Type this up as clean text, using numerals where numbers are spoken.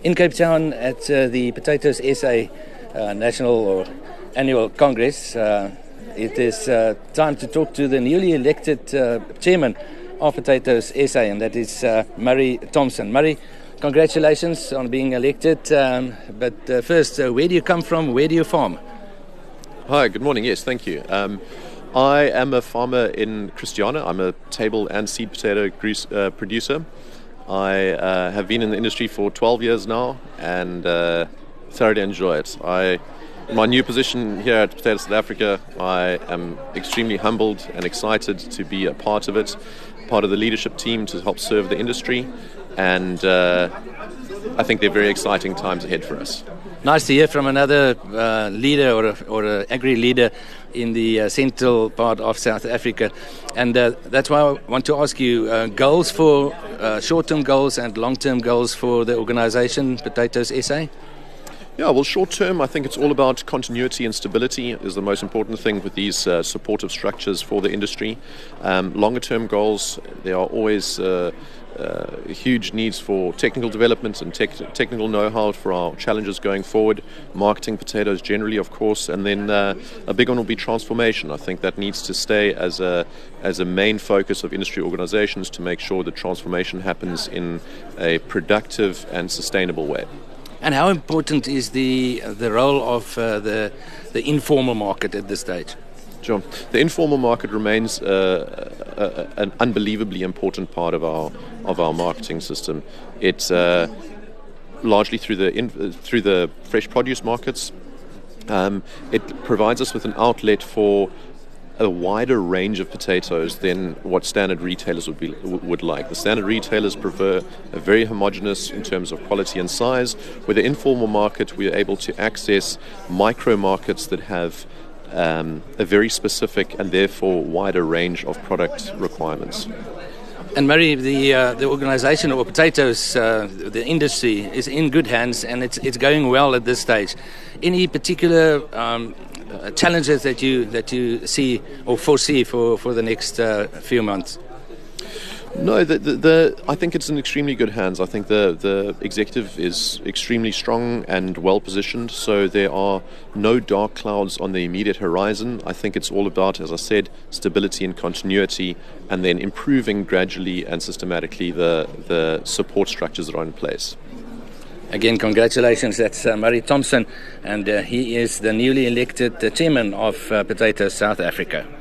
in Cape Town at the Potatoes SA National or Annual Congress. It is time to talk to the newly elected chairman of Potatoes SA, and that is Murray Thompson. Murray, congratulations on being elected. But first, where do you come from? Where do you farm? Hi, good morning. Yes, thank you. I am a farmer in Christiana. I'm a table and seed potato producer. I have been in the industry for 12 years now and thoroughly enjoy it. My new position here at Potatoes South Africa, I am extremely humbled and excited to be a part of it, part of the leadership team to help serve the industry, and I think they're very exciting times ahead for us. Nice to hear from another leader or an agri leader in the central part of South Africa. And that's why I want to ask you, goals for short-term goals and long-term goals for the organisation, Potatoes SA? Yeah, well, short-term, I think it's all about continuity and stability is the most important thing with these supportive structures for the industry. Longer-term goals, there are always huge needs for technical development and technical know-how for our challenges going forward, marketing potatoes generally, of course, and then a big one will be transformation. I think that needs to stay as a main focus of industry organizations to make sure that transformation happens in a productive and sustainable way. And how important is the role of the informal market at this stage? Sure. The informal market remains an unbelievably important part of our marketing system. It's largely through the fresh produce markets. It provides us with an outlet for a wider range of potatoes than what standard retailers would like. The standard retailers prefer a very homogeneous in terms of quality and size. With the informal market, we are able to access micro markets that have a very specific and therefore wider range of product requirements. And Murray, the organisation or potatoes, the industry is in good hands and it's going well at this stage. Any particular challenges that you see or foresee for the next few months? No, I think it's in extremely good hands. I think the executive is extremely strong and well positioned, so there are no dark clouds on the immediate horizon. I think it's all about, as I said, stability and continuity, and then improving gradually and systematically the support structures that are in place. Again, congratulations. That's Murray Thompson, and he is the newly elected chairman of Potatoes South Africa.